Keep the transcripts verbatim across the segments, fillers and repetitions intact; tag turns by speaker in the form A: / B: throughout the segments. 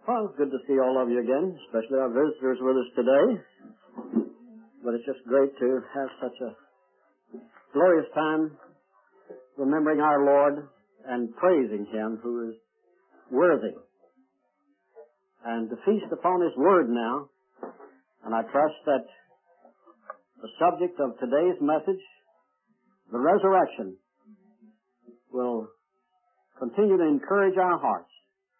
A: Well, it's good to see all of you again, especially our visitors with us today. But it's just great to have such a glorious time remembering our Lord and praising Him who is worthy. And to feast upon His Word now. And I trust that the subject of today's message, the resurrection, will continue to encourage our hearts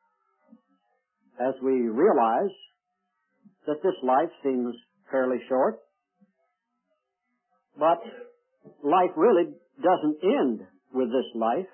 A: as we realize that this life seems fairly short, but life really doesn't end with this life.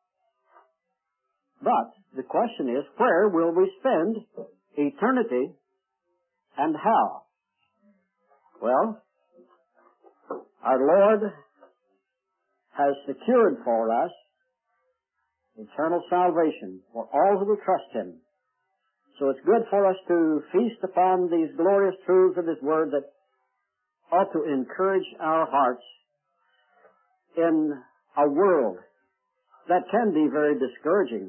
A: But the question is, where will we spend eternity and how? Well, our Lord has secured for us eternal salvation for all who will trust Him. So it's good for us to feast upon these glorious truths of His Word that ought to encourage our hearts in a world that can be very discouraging.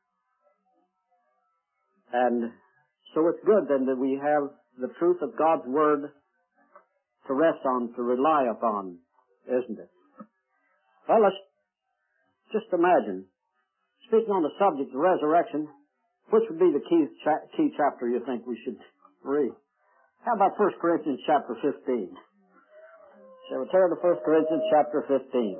A: And so it's good then that we have the truth of God's Word to rest on, to rely upon, isn't it? Well, let's just imagine, speaking on the subject of resurrection, which would be the key, cha- key chapter you think we should read? How about First Corinthians chapter fifteen? Shall we turn to First Corinthians chapter fifteen?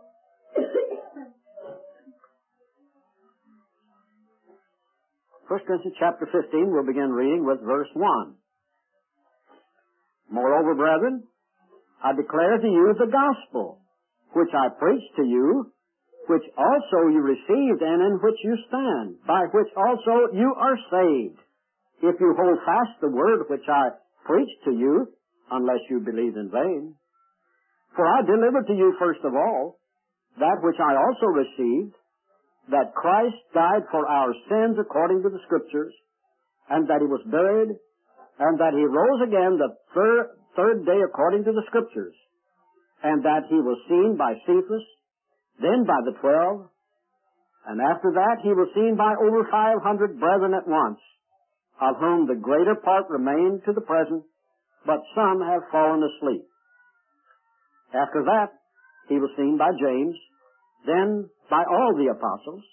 A: First Corinthians chapter fifteen, we'll begin reading with verse one. Moreover, brethren, I declare to you the gospel, which I preached to you, which also you received and in which you stand, by which also you are saved, if you hold fast the word which I preached to you, unless you believe in vain. For I delivered to you first of all that which I also received, that Christ died for our sins according to the Scriptures, and that He was buried, and that He rose again the third, third day according to the Scriptures, and that He was seen by Cephas, then by the twelve, and after that He was seen by over five hundred brethren at once, of whom the greater part remain to the present, but some have fallen asleep. After that He was seen by James, then by all the apostles.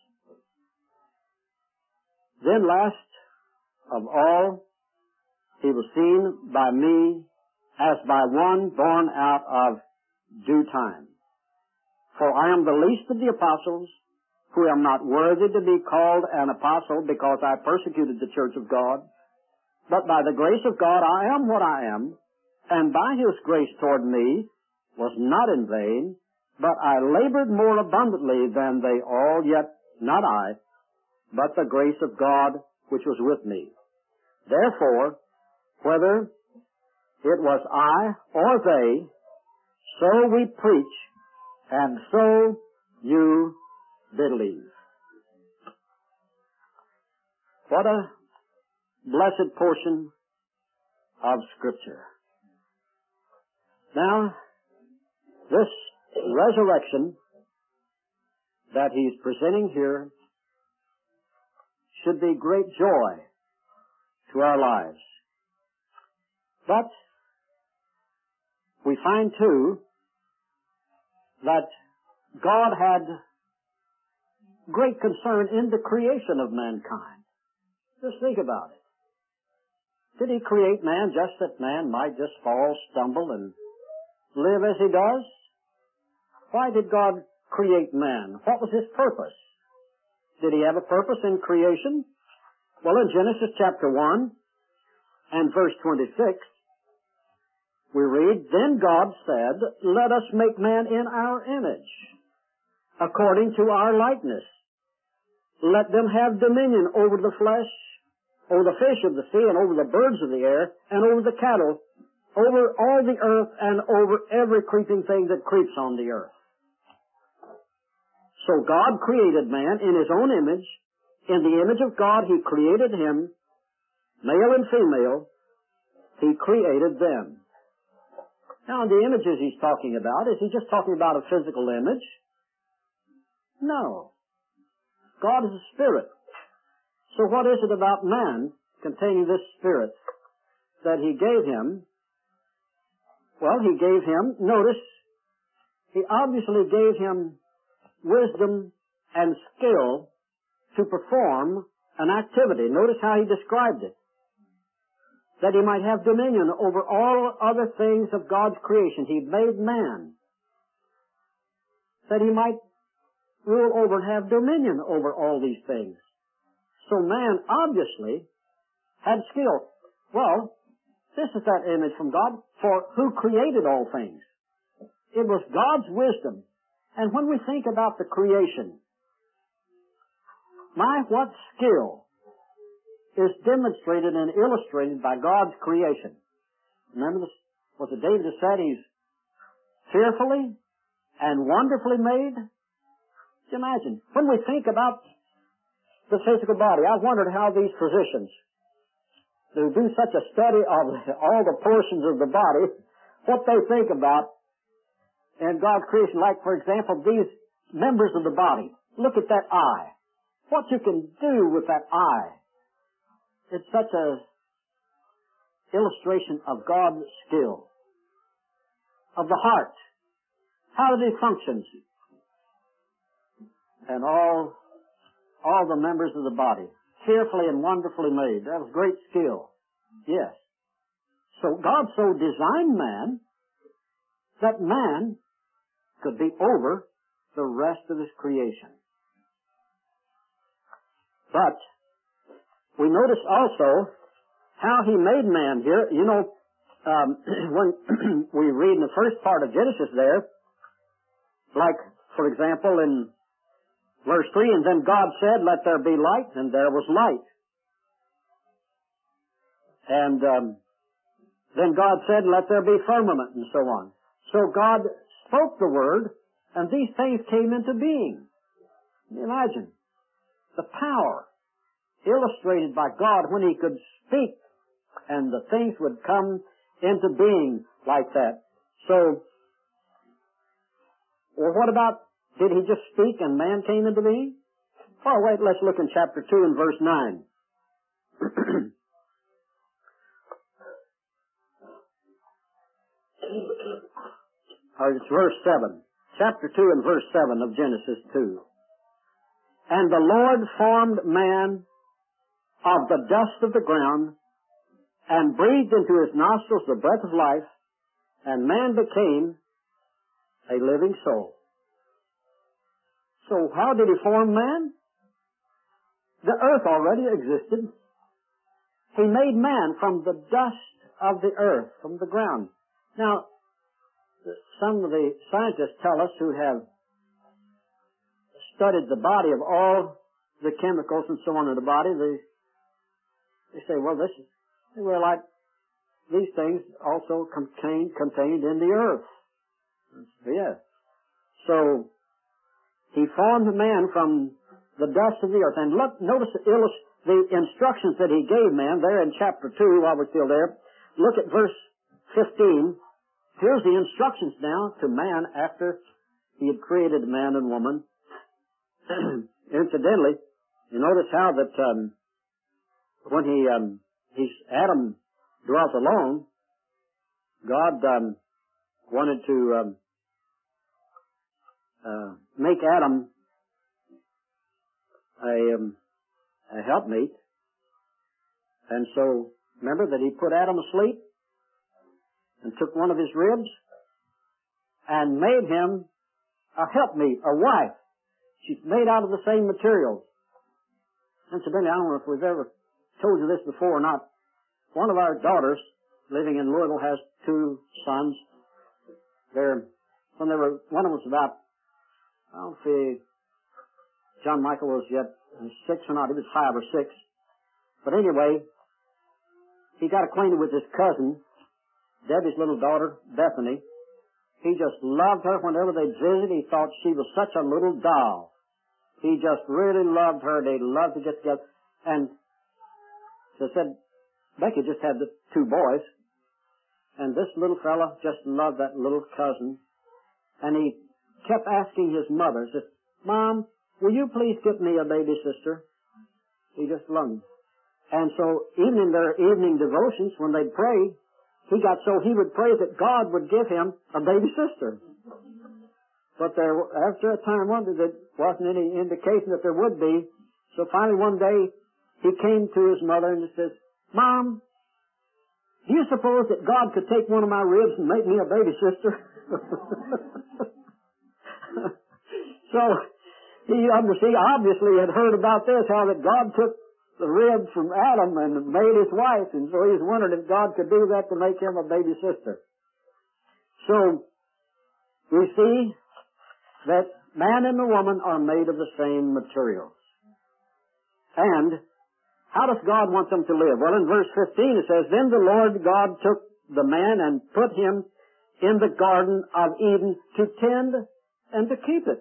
A: Then last of all, He was seen by me as by one born out of due time. For I am the least of the apostles, who am not worthy to be called an apostle because I persecuted the church of God. But by the grace of God I am what I am, and by His grace toward me was not in vain, but I labored more abundantly than they all, yet not I, but the grace of God which was with me. Therefore, whether it was I or they, so we preach, and so you believe. What a blessed portion of Scripture. Now, this resurrection that He's presenting here should be great joy to our lives. But we find, too, that God had great concern in the creation of mankind. Just think about it. Did He create man just that man might just fall, stumble, and live as he does? Why did God create man? What was His purpose? Did He have a purpose in creation? Well, in Genesis chapter one and verse twenty-six, we read, Then God said, Let us make man in our image, according to our likeness. Let them have dominion over the flesh, over the fish of the sea, and over the birds of the air, and over the cattle, over all the earth, and over every creeping thing that creeps on the earth. So God created man in His own image. In the image of God He created him, male and female, He created them. Now, the images He's talking about, is He just talking about a physical image? No. God is a spirit. So what is it about man containing this Spirit that He gave him, well, He gave him, notice, He obviously gave him wisdom and skill to perform an activity. Notice how He described it. That he might have dominion over all other things of God's creation. He made man. That he might rule over and have dominion over all these things. So man obviously had skill. Well, this is that image from God. For who created all things? It was God's wisdom. And when we think about the creation, my, what skill is demonstrated and illustrated by God's creation. Remember this, what the David has said, He's fearfully and wonderfully made? Just imagine. When we think about the physical body, I've wondered how these physicians who do such a study of all the portions of the body, what they think about in God's creation. Like, for example, these members of the body. Look at that eye. What you can do with that eye. It's such a illustration of God's skill. Of the heart. How it functions. And all, all the members of the body. Fearfully and wonderfully made. That was great skill. Yes. So God so designed man that man could be over the rest of His creation. But we notice also how He made man here. You know, um, when we read in the first part of Genesis there, like, for example, in verse three, and then God said, let there be light, and there was light. And um, then God said, let there be firmament, and so on. So God spoke the word, and these things came into being. Imagine the power illustrated by God when He could speak, and the things would come into being like that. So, well, what about, did He just speak and man came into being? Oh, wait, let's look in chapter two and verse nine. Or it's verse seven. Chapter two and verse seven of Genesis two. And the Lord formed man of the dust of the ground, and breathed into his nostrils the breath of life, and man became a living soul. So how did He form man? The earth already existed. He made man from the dust of the earth, from the ground. Now, some of the scientists tell us who have studied the body of all the chemicals and so on in the body, they They say, well, this is, well, like, these things also contain, contained in the earth. Yes. So, He formed man from the dust of the earth. And look, notice the, the instructions that He gave man there in chapter two, while we're still there. Look at verse fifteen. Here's the instructions now to man after He had created man and woman. Incidentally, you notice how that, um, when he, um, he's, Adam dwelt alone, God um, wanted to um, uh, make Adam a, um, a helpmeet. And so, remember that He put Adam asleep and took one of his ribs and made him a helpmeet, a wife. She's made out of the same materials. Incidentally, I don't know if we've ever told you this before or not. One of our daughters living in Louisville has two sons. They're, when they were, one of them was about, I don't know if John Michael was yet six or not, he was five or six. But anyway, he got acquainted with his cousin, Debbie's little daughter, Bethany. He just loved her whenever they'd visit. He thought she was such a little doll. He just really loved her. They loved to get together. And so said, Becky just had the two boys. And this little fella just loved that little cousin. And he kept asking his mother, said, Mom, will you please get me a baby sister? He just loved her. And so even in their evening devotions, when they'd pray, he got so he would pray that God would give him a baby sister. But there, after a time, one there wasn't any indication that there would be. So finally one day, he came to his mother and he says, "Mom, do you suppose that God could take one of my ribs and make me a baby sister?" So, he obviously, obviously had heard about this, how that God took the rib from Adam and made his wife, and so he's wondered if God could do that to make him a baby sister. So, we see that man and the woman are made of the same materials. And how does God want them to live? Well, in verse fifteen it says, "Then the Lord God took the man and put him in the Garden of Eden to tend and to keep it.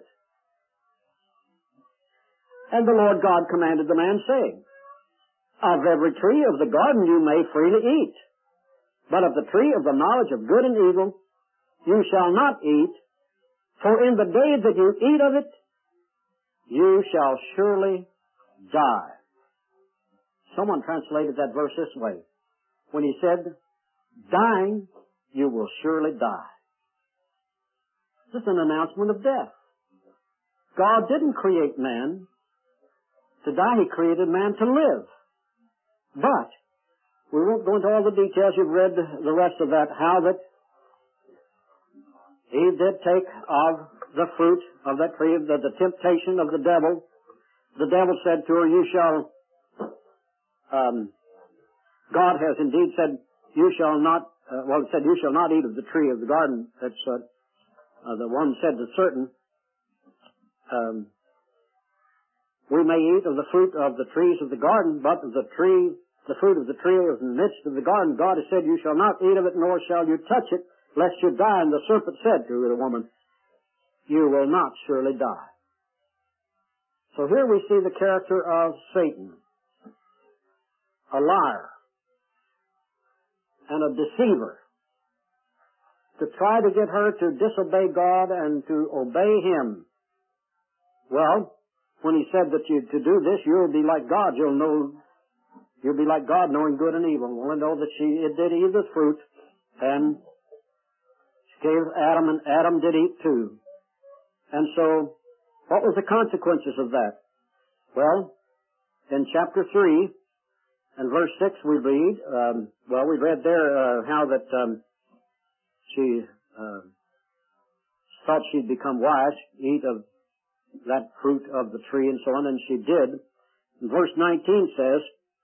A: And the Lord God commanded the man, saying, Of every tree of the garden you may freely eat, but of the tree of the knowledge of good and evil you shall not eat, for in the day that you eat of it, you shall surely die." Someone translated that verse this way, when he said, "Dying, you will surely die." This is an announcement of death. God didn't create man to die. He created man to live. But we won't go into all the details. You've read the rest of that, how that Eve did take of the fruit of that tree, the, the temptation of the devil. The devil said to her, "You shall, um, God has indeed said, you shall not, uh, well, it said, you shall not eat of the tree of the garden." That's, uh, uh, the one said to certain, um, "We may eat of the fruit of the trees of the garden, but of the tree, the fruit of the tree in the midst of the garden, God has said, you shall not eat of it, nor shall you touch it, lest you die." And the serpent said to the woman, "You will not surely die." So here we see the character of Satan, a liar and a deceiver, to try to get her to disobey God and to obey Him. Well, when he said that you to do this, you'll be like God. You'll know, you'll be like God, knowing good and evil. Well, I know that she it did eat the fruit, and she gave Adam, and Adam did eat too. And so, what was the consequences of that? Well, in chapter three and verse six we read, um, well, we read there uh, how that um, she uh, thought she'd become wise, eat of that fruit of the tree and so on, and she did. And verse nineteen says,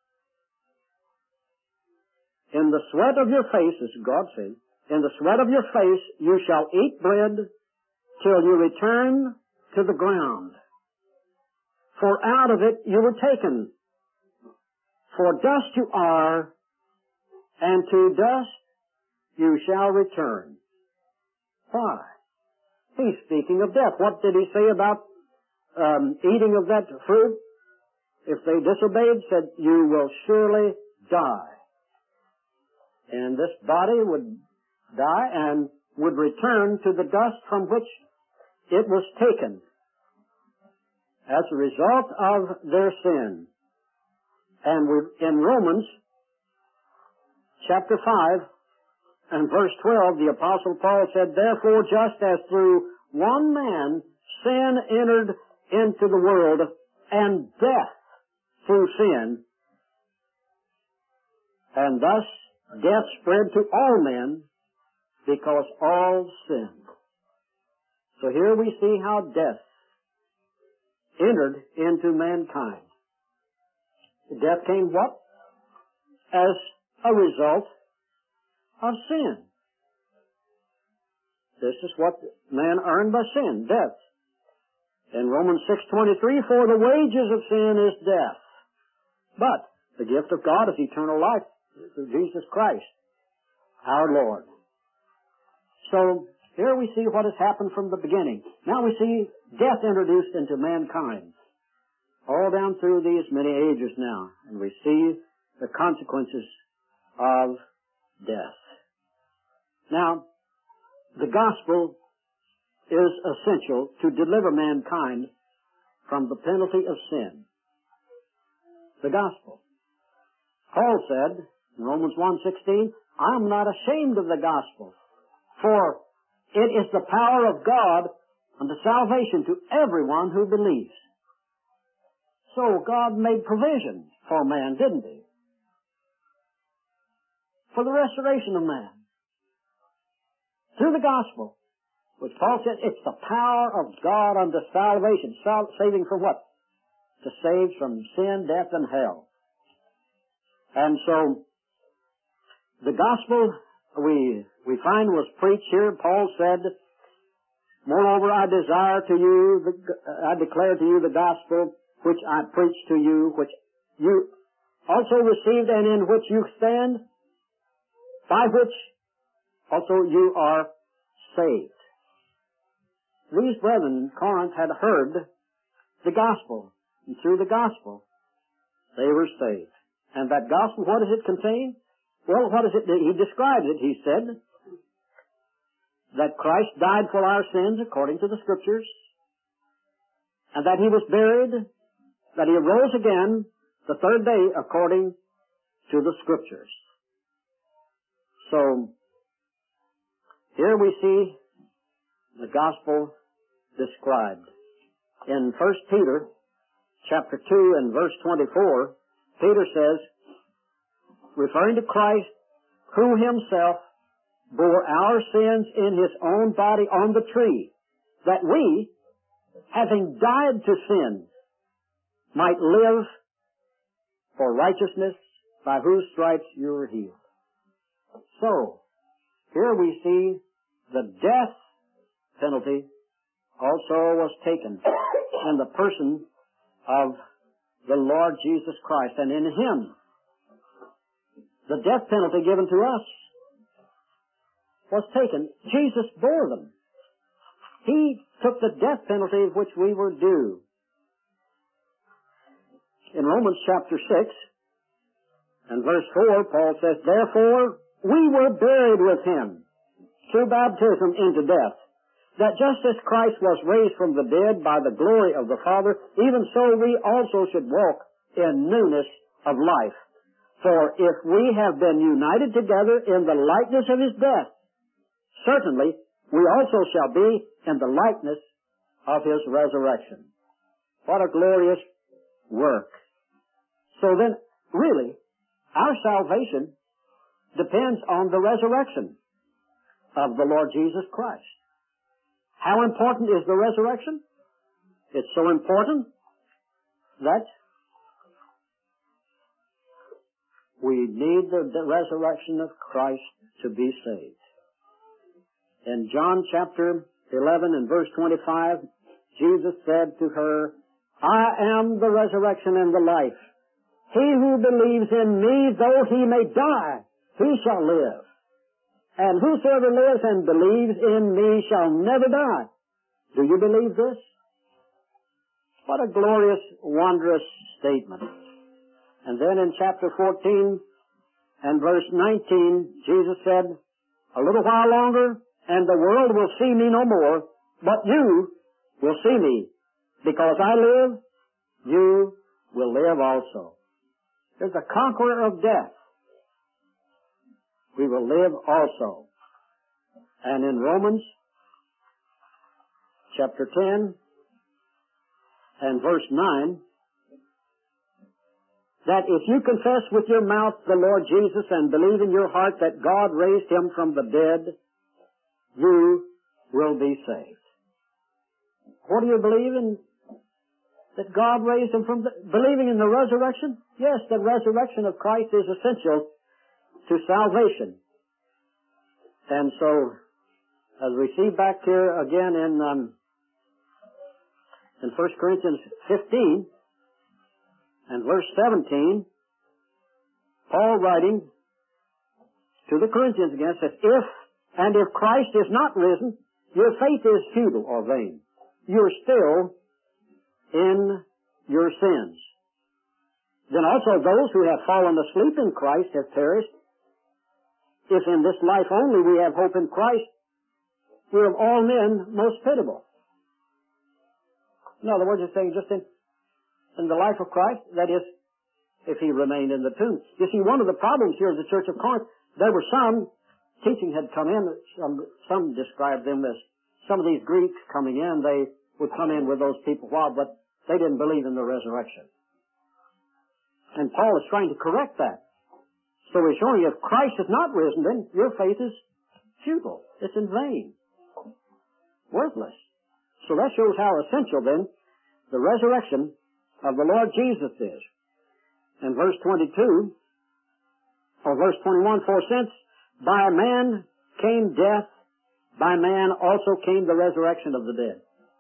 A: "In the sweat of your face," as God said, "in the sweat of your face you shall eat bread till you return to the ground. For out of it you were taken. For dust you are, and to dust you shall return." Why? He's speaking of death. What did he say about um, eating of that fruit? If they disobeyed, said, "You will surely die." And this body would die and would return to the dust from which it was taken as a result of their sin. And we, in Romans chapter five and verse twelve, the Apostle Paul said, "Therefore, just as through one man sin entered into the world, and death through sin, and thus death spread to all men, because all sinned." So here we see how death entered into mankind. Death came what? As a result of sin. This is what man earned by sin, death. In Romans six twenty-three, "For the wages of sin is death, but the gift of God is eternal life through Jesus Christ, our Lord." So here we see what has happened from the beginning. Now we see death introduced into mankind, all down through these many ages now, and we see the consequences of death. Now, the gospel is essential to deliver mankind from the penalty of sin. The gospel. Paul said in Romans one sixteen, I'm not ashamed of the gospel, for it is the power of God unto salvation to everyone who believes. So God made provision for man, didn't He? For the restoration of man. Through the gospel, which Paul said, it's the power of God unto salvation. Sal- saving from what? To save from sin, death, and hell. And so, the gospel we we find was preached here. Paul said, moreover, I desire to you, the, I declare to you the gospel which I preached to you, which you also received and in which you stand, by which also you are saved. These brethren in Corinth had heard the gospel, and through the gospel they were saved. And that gospel, what does it contain? Well, what is it? He describes it. He said that Christ died for our sins according to the Scriptures, and that He was buried, that He arose again the third day according to the Scriptures. So, here we see the gospel described. In First Peter chapter two and verse twenty-four, Peter says, referring to Christ, who Himself bore our sins in His own body on the tree, that we, having died to sin, might live for righteousness, by whose stripes you were healed. So, here we see the death penalty also was taken in the person of the Lord Jesus Christ, and in Him the death penalty given to us was taken. Jesus bore them. He took the death penalty which we were due. In Romans chapter six and verse four, Paul says, therefore we were buried with Him through baptism into death, that just as Christ was raised from the dead by the glory of the Father, even so we also should walk in newness of life. For if we have been united together in the likeness of His death, certainly we also shall be in the likeness of His resurrection. What a glorious work. So then, really, our salvation depends on the resurrection of the Lord Jesus Christ. How important is the resurrection? It's so important that we need the, the resurrection of Christ to be saved. In John chapter eleven and verse twenty-five, Jesus said to her, I am the resurrection and the life. He who believes in me, though he may die, he shall live. And whosoever lives and believes in me shall never die. Do you believe this? What a glorious, wondrous statement. And then in chapter fourteen and verse nineteen, Jesus said, a little while longer, and the world will see me no more, but you will see me. Because I live, you will live also. There's a conqueror of death. We will live also. And in Romans chapter ten and verse nine, that if you confess with your mouth the Lord Jesus and believe in your heart that God raised Him from the dead, you will be saved. What do you believe in? That God raised Him from the... Believing in the resurrection? Yes, the resurrection of Christ is essential to salvation. And so, as we see back here again in um, in First Corinthians fifteen and verse seventeen, Paul writing to the Corinthians again says, if and if Christ is not risen, your faith is futile or vain. You're still in your sins. Then also those who have fallen asleep in Christ have perished. If in this life only we have hope in Christ, we are of all men most pitiable. In other words, it's saying just in, in the life of Christ, that is, if he remained in the tomb. You see, one of the problems here in the Church of Corinth, there were some, teaching had come in, some, some described them as some of these Greeks coming in, they would come in with those people while, but they didn't believe in the resurrection. And Paul is trying to correct that. So he's showing you if Christ is not risen, then your faith is futile. It's in vain. Worthless. So that shows how essential then the resurrection of the Lord Jesus is. In verse twenty-two, or verse twenty-one, for since by man came death, by man also came the resurrection of the dead.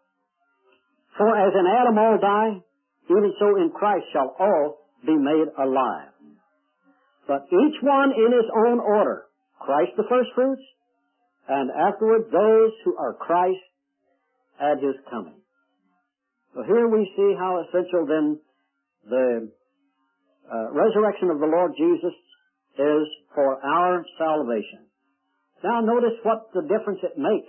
A: For as in Adam all die, even so in Christ shall all be made alive. But each one in his own order. Christ the firstfruits, and afterward those who are Christ at his coming. So here we see how essential then the uh, resurrection of the Lord Jesus is for our salvation. Now notice what the difference it makes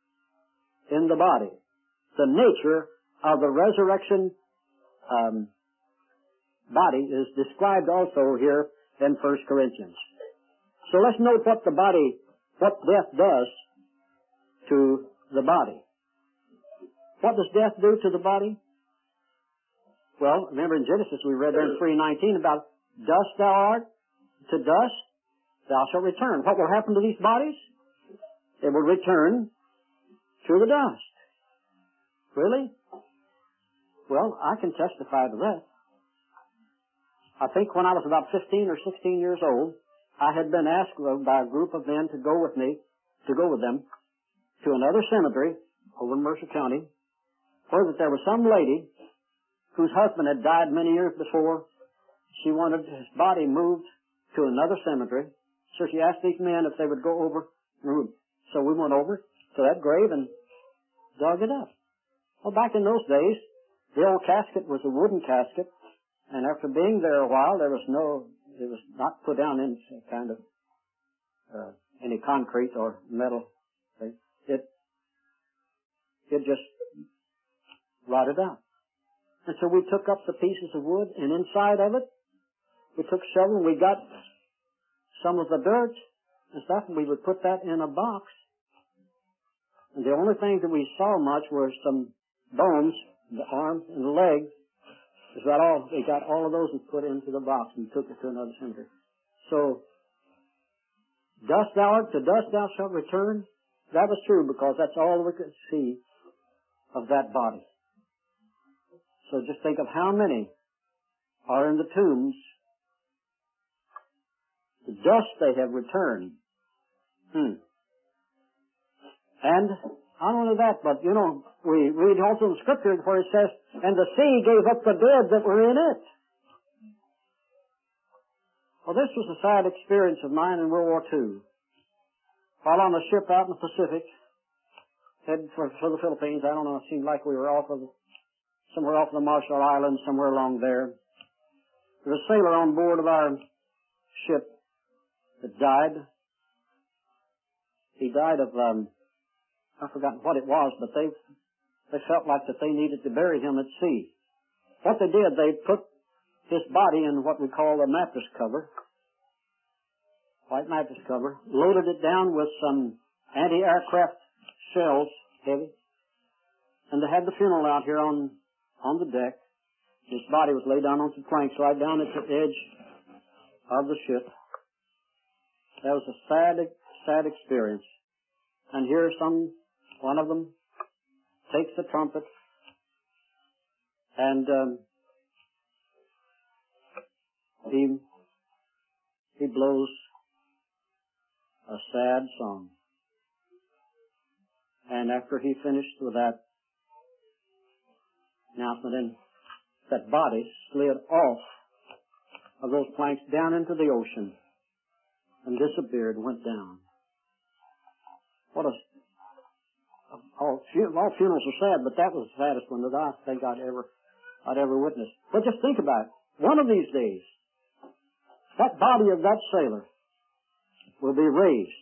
A: in the body. The nature of the resurrection um, body is described also here in First Corinthians. So let's note what the body, what death does to the body. What does death do to the body? Well, remember in Genesis we read there in three nineteen about dust thou art, to dust thou shalt return. What will happen to these bodies? They will return to the dust. Really? Well, I can testify to that. I think when I was about fifteen or sixteen years old, I had been asked by a group of men to go with me, to go with them, to another cemetery over in Mercer County, where that there was some lady whose husband had died many years before. She wanted his body moved to another cemetery, so she asked these men if they would go over. So we went over to that grave and dug it up. Well, back in those days, the old casket was a wooden casket, and after being there a while, there was no, it was not put down in kind of uh, any concrete or metal thing. It, it just rotted out. And so we took up the pieces of wood, and inside of it, we took shovel, and we got some of the dirt and stuff, and we would put that in a box. And the only thing that we saw much were some bones, the arms and the legs. Is that all? They got all of those and put into the box and took it to another cemetery. So, dust thou art, to dust thou shalt return. That was true because that's all we could see of that body. So just think of how many are in the tombs. The dust they have returned. Hmm. And not only that, but you know, we read also in Scripture where it says, and the sea gave up the dead that were in it. Well, this was a sad experience of mine in World War Two. While on a ship out in the Pacific, headed for, for the Philippines, I don't know, it seemed like we were off of, somewhere off the Marshall Islands, somewhere along there. There was a sailor on board of our ship that died. He died of, um, I've forgotten what it was, but they they felt like that they needed to bury him at sea. What they did, they put his body in what we call a mattress cover, white mattress cover, loaded it down with some anti-aircraft shells, heavy, and they had the funeral out here on on the deck. His body was laid down on some planks right down at the edge of the ship. That was a sad, sad experience. And here some, one of them takes the trumpet and um, he, he blows a sad song. And after he finished with that announcement, and that body slid off of those planks down into the ocean and disappeared, went down. What a, all, all funerals are sad, but that was the saddest one that I think I'd ever, I'd ever witnessed. But just think about it. One of these days, that body of that sailor will be raised.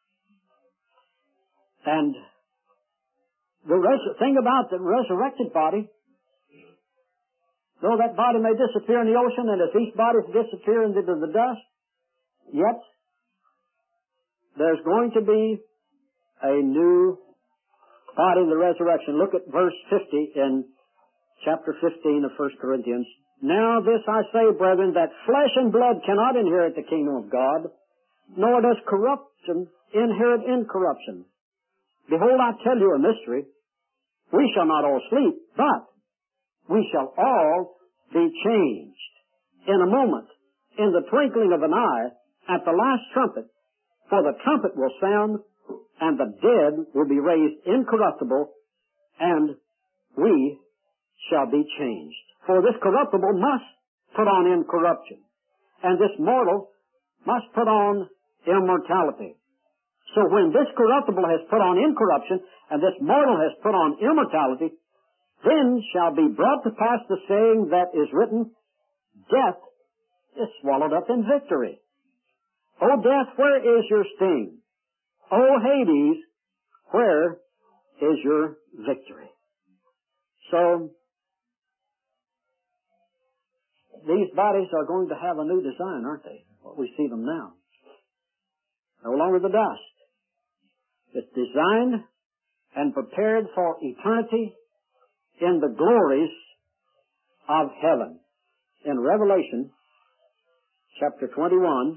A: And the res- thing about the resurrected body, Though that body may disappear in the ocean, and if these bodies disappear into the dust, yet there's going to be a new body in the resurrection. Look at verse fifty in chapter fifteen of First Corinthians. Now this I say, brethren, that flesh and blood cannot inherit the kingdom of God, nor does corruption inherit incorruption. Behold, I tell you a mystery. We shall not all sleep, but we shall all be changed in a moment, in the twinkling of an eye, at the last trumpet. For the trumpet will sound, and the dead will be raised incorruptible, and we shall be changed. For this corruptible must put on incorruption, and this mortal must put on immortality. So when this corruptible has put on incorruption, and this mortal has put on immortality, then shall be brought to pass the saying that is written, death is swallowed up in victory. O death, where is your sting? O Hades, where is your victory? So, these bodies are going to have a new design, aren't they? What we see them now. No longer the dust. It's designed and prepared for eternity in the glories of heaven. In Revelation chapter twenty-one,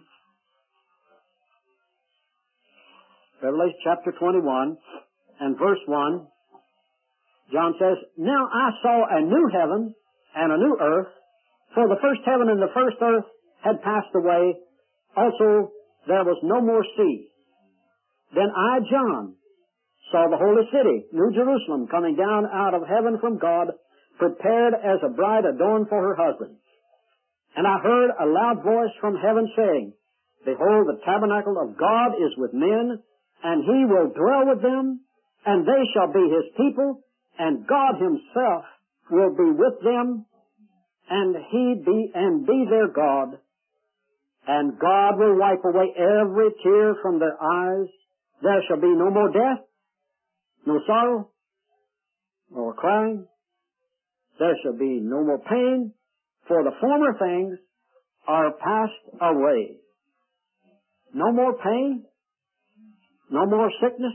A: Revelation chapter twenty-one and verse one, John says, Now I saw a new heaven and a new earth, for the first heaven and the first earth had passed away. Also there was no more sea. Then I, John, saw the holy city, New Jerusalem, coming down out of heaven from God, prepared as a bride adorned for her husband. And I heard a loud voice from heaven saying, Behold, the tabernacle of God is with men, and he will dwell with them, and they shall be his people, and God himself will be with them, and he be and be their God. And God will wipe away every tear from their eyes. There shall be no more death, no sorrow, nor crying. There shall be no more pain, for the former things are passed away. No more pain, no more sickness,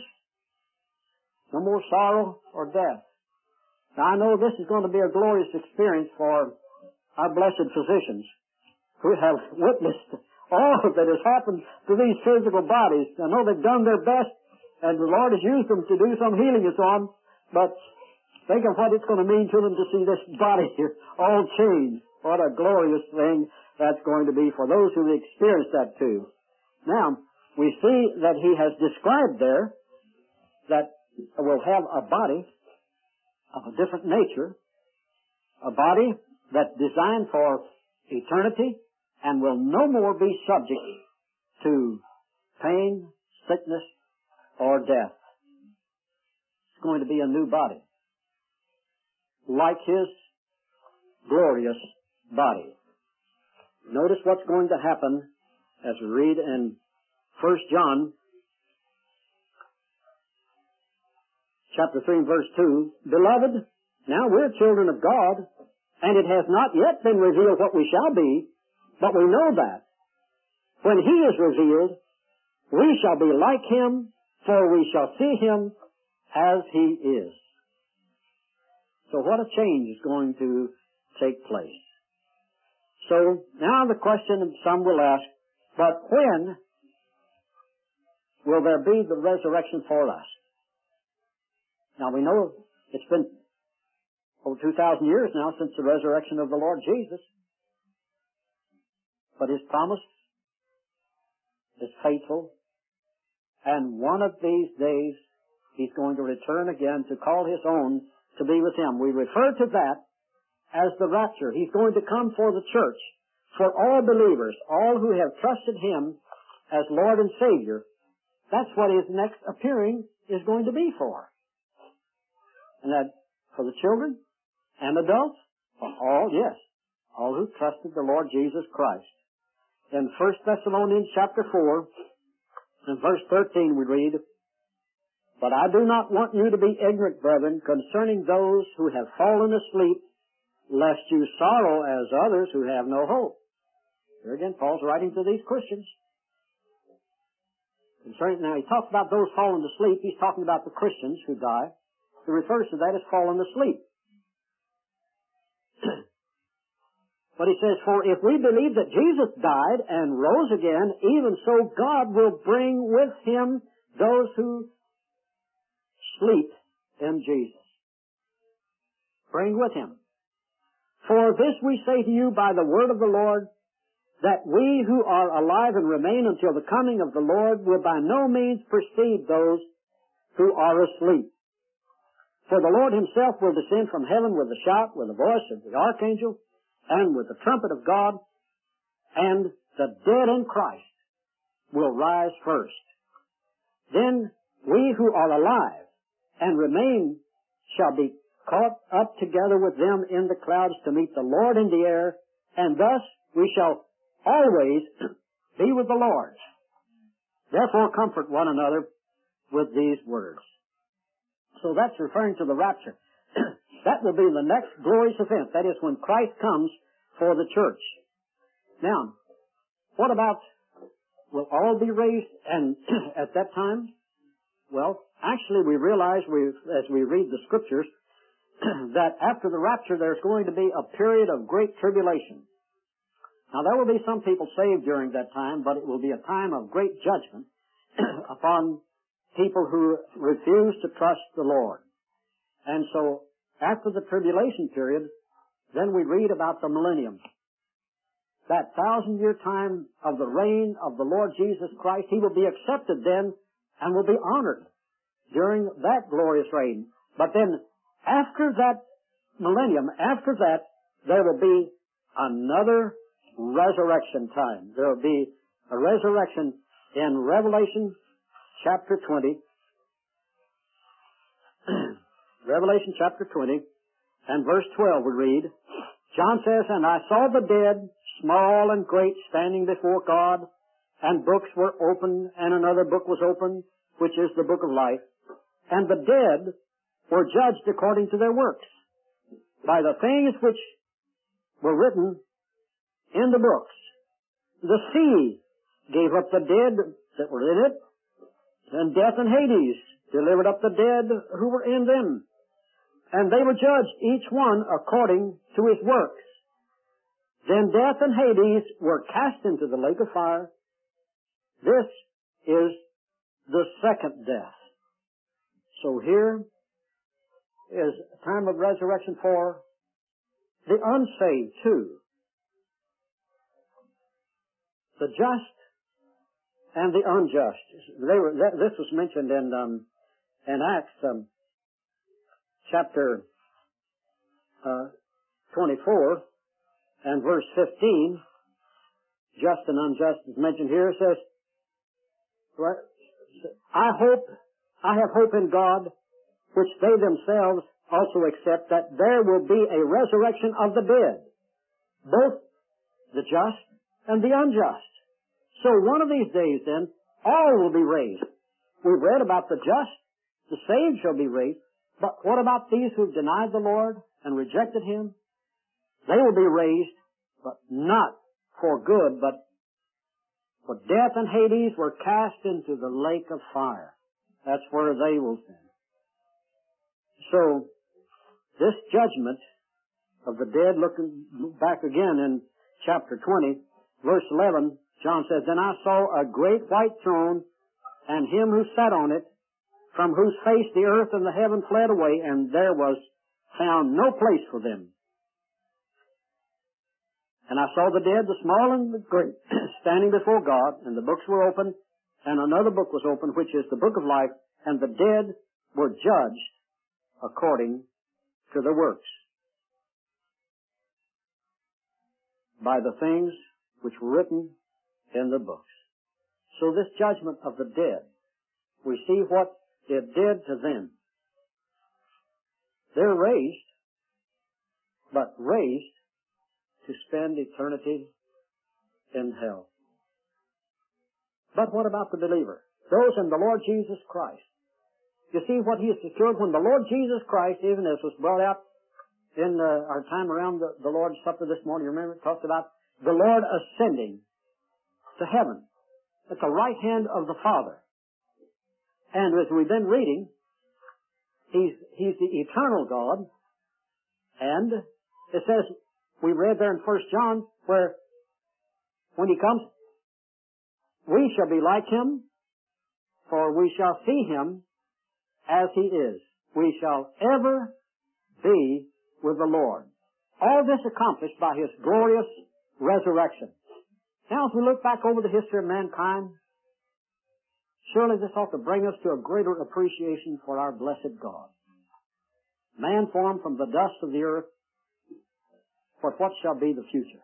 A: no more sorrow or death. Now I know this is going to be a glorious experience for our blessed physicians who have witnessed all that has happened to these physical bodies. I know they've done their best, and the Lord has used them to do some healing and so on, but think of what it's going to mean to them to see this body here all changed. What a glorious thing that's going to be for those who experience that too. Now, we see that he has described there that we'll have a body of a different nature, a body that's designed for eternity and will no more be subject to pain, sickness, or death. It's going to be a new body, like his glorious body. Notice what's going to happen as we read in First John chapter three and verse two. Beloved, now we're children of God, and it has not yet been revealed what we shall be, but we know that when he is revealed, we shall be like him, for we shall see him as he is. So what a change is going to take place. So now the question some will ask, but when will there be the resurrection for us? Now we know it's been over two thousand years now since the resurrection of the Lord Jesus. But his promise is faithful, and one of these days he's going to return again to call his own to be with him. We refer to that as the rapture. He's going to come for the church, for all believers, all who have trusted him as Lord and Savior. That's what his next appearing is going to be for. And that for the children and adults, for all, yes, all who trusted the Lord Jesus Christ. In First Thessalonians chapter four, in verse thirteen we read, But I do not want you to be ignorant, brethren, concerning those who have fallen asleep, lest you sorrow as others who have no hope. Here again, Paul's writing to these Christians. Now, he talks about those fallen to sleep. He's talking about the Christians who die. He refers to that as fallen asleep. But he says, for if we believe that Jesus died and rose again, even so God will bring with him those who sleep in Jesus. Bring with him. For this we say to you by the word of the Lord, that we who are alive and remain until the coming of the Lord will by no means precede those who are asleep. For the Lord himself will descend from heaven with a shout, with the voice of the archangel, and with the trumpet of God, and the dead in Christ will rise first. Then we who are alive and remain shall be caught up together with them in the clouds to meet the Lord in the air, and thus we shall always be with the Lord. Therefore comfort one another with these words. So that's referring to the rapture. That will be the next glorious event. That is when Christ comes for the church. Now, what about, will all be raised and at that time? Well, actually we realize we, as we read the scriptures that after the rapture there's going to be a period of great tribulation. Now there will be some people saved during that time, but it will be a time of great judgment upon people who refuse to trust the Lord. And so after the tribulation period, then we read about the millennium. That thousand year time of the reign of the Lord Jesus Christ, he will be accepted then and will be honored during that glorious reign. But then after that millennium, after that, there will be another resurrection time. There will be a resurrection in Revelation chapter twenty. Revelation chapter twenty and verse twelve we read, John says, and I saw the dead, small and great, standing before God, and books were opened, and another book was opened, which is the book of life. And the dead were judged according to their works, by the things which were written in the books. The sea gave up the dead that were in it, and death and Hades delivered up the dead who were in them. And they were judged, each one according to his works. Then death and Hades were cast into the lake of fire. This is the second death. So here is a time of resurrection for the unsaved too. The just and the unjust. They were, this was mentioned in um, in Acts um, chapter uh, twenty-four and verse fifteen. Just and unjust is mentioned here. It says, right, I hope, I have hope in God, which they themselves also accept, that there will be a resurrection of the dead, both the just and the unjust. So one of these days then, all will be raised. We've read about the just, the saved shall be raised, but what about these who've denied the Lord and rejected him? They will be raised, but not for good, but for death and Hades were cast into the lake of fire. That's where they will stand. So, this judgment of the dead, looking back again in chapter twenty, verse eleven, John says, Then I saw a great white throne, and him who sat on it, from whose face the earth and the heaven fled away, and there was found no place for them. And I saw the dead, the small and the great, standing before God, and the books were opened, and another book was opened, which is the book of life, and the dead were judged according to their works, by the things which were written in the books. So this judgment of the dead, we see what it did to them. They're raised, but raised to spend eternity in hell. But what about the believer? Those in the Lord Jesus Christ. You see what he has secured when the Lord Jesus Christ, even as was brought out in uh, our time around the, the Lord's Supper this morning, you remember it talked about the Lord ascending to heaven at the right hand of the Father. And as we've been reading, He's, He's the eternal God. And it says, we read there in First John, where when He comes, we shall be like Him, for we shall see Him as He is. We shall ever be with the Lord. All this accomplished by His glorious resurrection. Now, as we look back over the history of mankind, surely this ought to bring us to a greater appreciation for our blessed God. Man formed from the dust of the earth, but what shall be the future?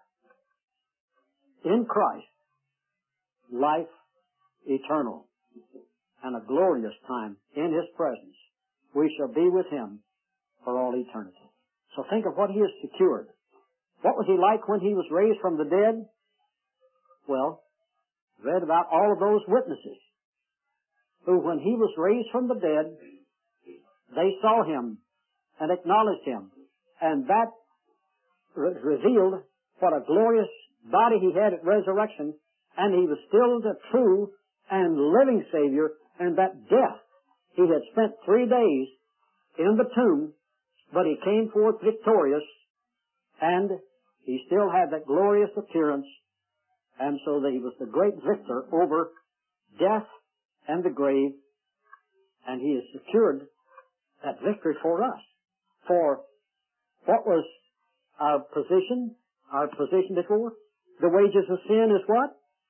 A: In Christ, life eternal, and a glorious time in His presence. We shall be with Him for all eternity. So think of what He has secured. What was He like when He was raised from the dead? Well, read about all of those witnesses who, when He was raised from the dead, they saw Him and acknowledged Him. And that re- revealed what a glorious body He had at resurrection, and He was still the true and living Savior, and that death, He had spent three days in the tomb, but He came forth victorious, and He still had that glorious appearance, and so that He was the great victor over death and the grave, and He has secured that victory for us. For what was our position, our position before? The wages of sin is what?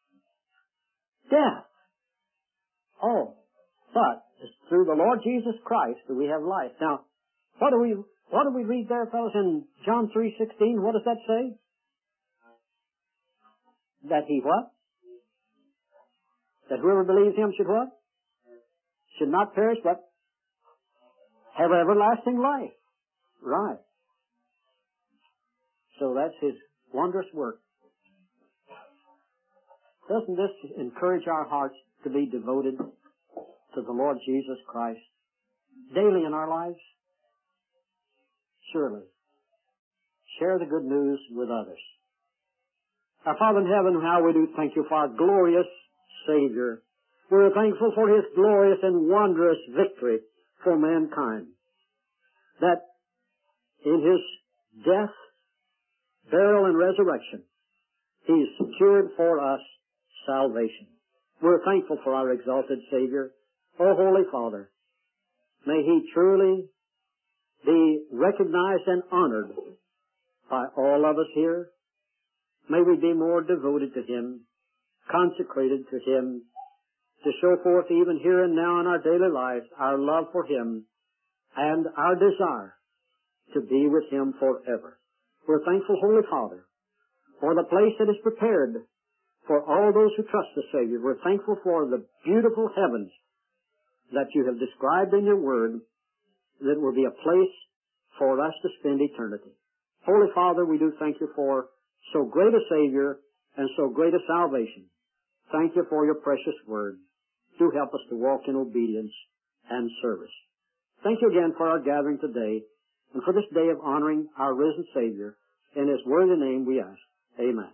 A: Death. Oh, but it's through the Lord Jesus Christ that we have life. Now, what do we what do we read there, fellows, in John three sixteen? What does that say? That He what? That whoever believes Him should what? Should not perish, but have everlasting life. Right. So that's His wondrous work. Doesn't this encourage our hearts to be devoted to the Lord Jesus Christ daily in our lives? Surely. Share the good news with others. Our Father in heaven, how we do thank You for our glorious Savior. We're thankful for His glorious and wondrous victory for mankind. That in His death, burial, and resurrection, He's secured for us salvation. We're thankful for our exalted Savior. O Holy Father, may He truly be recognized and honored by all of us here. May we be more devoted to Him, consecrated to Him, to show forth even here and now in our daily lives our love for Him and our desire to be with Him forever. We're thankful, Holy Father, for the place that is prepared for all those who trust the Savior. We're thankful for the beautiful heavens that You have described in Your Word, that will be a place for us to spend eternity. Holy Father, we do thank You for so great a Savior and so great a salvation. Thank You for Your precious Word. Do help us to walk in obedience and service. Thank You again for our gathering today and for this day of honoring our risen Savior. In His worthy name we ask. Amen.